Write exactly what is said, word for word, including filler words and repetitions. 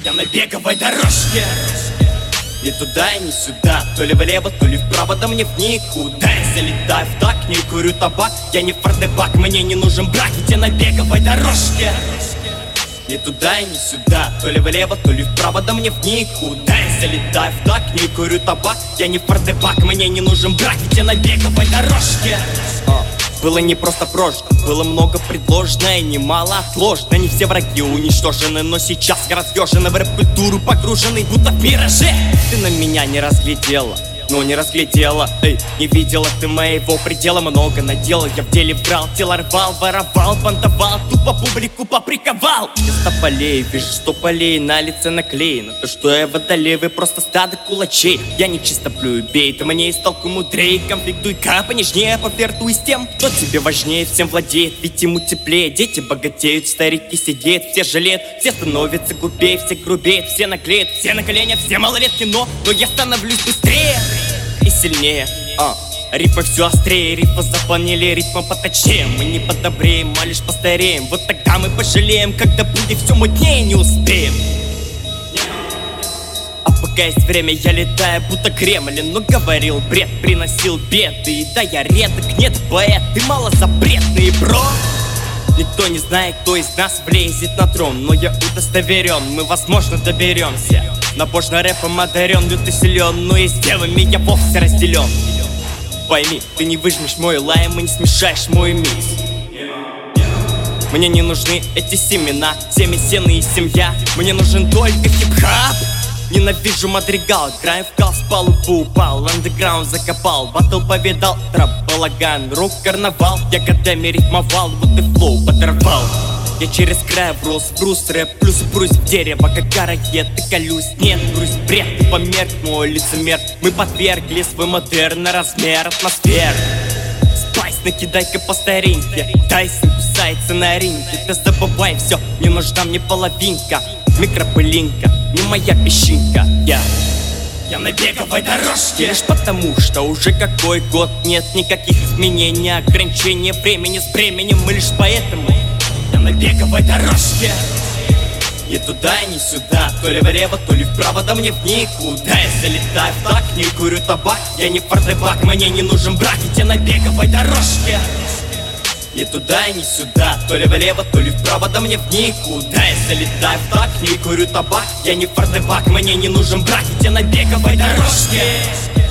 Я на беговой дорожке. Ни туда и ни сюда, то ли влево, то ли вправо, да мне в никуда. Я залетаю в так, не курю табак. Я не фардебак, мне не нужен брак, ведь я на беговой дорожке. Ни туда и ни сюда, то ли влево, то ли вправо, да мне в никуда. Я залетаю в так, не курю табак. Я не фардебак, мне не нужен брак, ведь я на беговой дорожке. Было не просто прошлое, было много предложено и немало отложено. Не все враги уничтожены, но сейчас я разъежены в рэп-культуру погруженный, будто в мираже. Ты на меня не разглядела, ну не разглядела, эй, не видела ты моего предела. Много наделал, я в деле брал, тело рвал, воровал, понтовал, тупо публику поприковал. Из тополей вижу сто полей, на лице наклеено то, что я водолей, вы просто стадо кулачей. Я не чисто плюю, бей, ты мне из толку мудрей. Конфликтуй-ка понежнее, пофлиртуй с тем, кто тебе важнее, всем владеет, ведь ему теплее. Дети богатеют, старики сидеют, все жалеют, все становятся глупее, все грубеют, все наклеят, все на коленях, все малолетки, но, но я становлюсь быстрее и сильнее, а рифмы все острее, рифмы заполнили ритмом поточнее. Мы не подобреем, а лишь постареем. Вот тогда мы пожалеем, когда будет все мутнее, не успеем. А пока есть время, я летаю, будто кремлин. Но говорил бред, приносил беды. И да, я редок, нет поэт, ты малозапретный, бро. Никто не знает, кто из нас влезет на трон, но я удостоверен, мы, возможно, доберемся. Набожно рэпом одарен, лютый силен, но и с девами я вовсе разделен. Пойми, ты не выжмешь мой лайм и не смешаешь мой микс. Мне не нужны эти семена, семя, сено и семья. Мне нужен только хип-хап. Ненавижу мадригал, играю в кал, с палубы упал, андеграунд закопал, батл повидал, трэп, балаган, рок, карнавал. Я годами рифмовал, вот и флоу подорвал. Я через край врос, брус, рэп, плюс брус в дерево, как караед, ты колюсь, нет, брус, бред, ты померк, мой лицемер. Мы подвергли свой модерн на размер атмосфер. Спайс, накидай-ка по старинке, Тайсон кусается на ринге. Ты забывай все, не нужна мне половинка, микропылинка, не моя песчинка, я Я на беговой дорожке. Лишь потому, что уже какой год нет никаких изменений, ограничения времени с бременем. Мы лишь поэтому я на беговой дорожке. Ни туда, ни сюда, то ли влево, то ли вправо, да мне в никуда. Я залетаю в так, не курю табак. Я не фардебак, мне не нужен брак, ведь я на беговой дорожке. Ни туда, ни сюда, то ли влево, то ли вправо, да мне в никуда. Я залетаю в так, не курю табак. Я не фардебак, мне не нужен брак, ведь я на беговой дорожке.